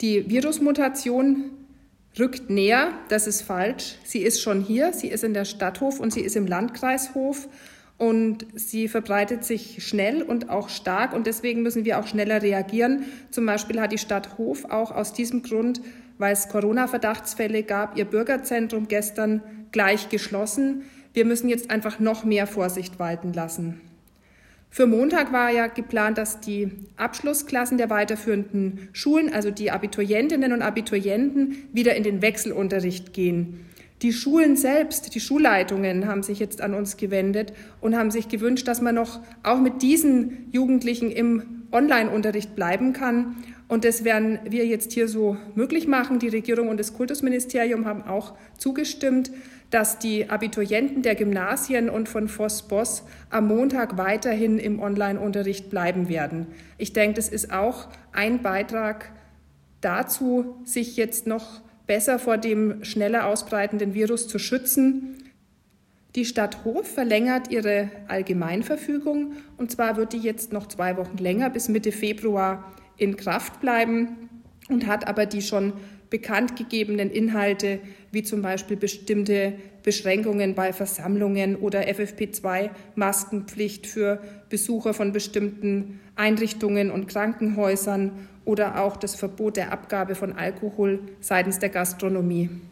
Die Virusmutation rückt näher, das ist falsch. Sie ist schon hier, sie ist in der Stadt Hof und sie ist im Landkreis Hof und sie verbreitet sich schnell und auch stark und deswegen müssen wir auch schneller reagieren. Zum Beispiel hat die Stadt Hof auch aus diesem Grund, weil es Corona-Verdachtsfälle gab, ihr Bürgerzentrum gestern gleich geschlossen. Wir müssen jetzt einfach noch mehr Vorsicht walten lassen. Für Montag war ja geplant, dass die Abschlussklassen der weiterführenden Schulen, also die Abiturientinnen und Abiturienten, wieder in den Wechselunterricht gehen. Die Schulen selbst, die Schulleitungen haben sich jetzt an uns gewendet und haben sich gewünscht, dass man noch auch mit diesen Jugendlichen im Online-Unterricht bleiben kann. Und das werden wir jetzt hier so möglich machen. Die Regierung und das Kultusministerium haben auch zugestimmt, dass die Abiturienten der Gymnasien und von Voss-Boss am Montag weiterhin im Online-Unterricht bleiben werden. Ich denke, das ist auch ein Beitrag dazu, sich jetzt noch besser vor dem schneller ausbreitenden Virus zu schützen. Die Stadt Hof verlängert ihre Allgemeinverfügung und zwar wird die jetzt noch 2 Wochen länger bis Mitte Februar in Kraft bleiben und hat aber die schon bekannt gegebenen Inhalte, wie zum Beispiel bestimmte Beschränkungen bei Versammlungen oder FFP2-Maskenpflicht für Besucher von bestimmten Einrichtungen und Krankenhäusern oder auch das Verbot der Abgabe von Alkohol seitens der Gastronomie.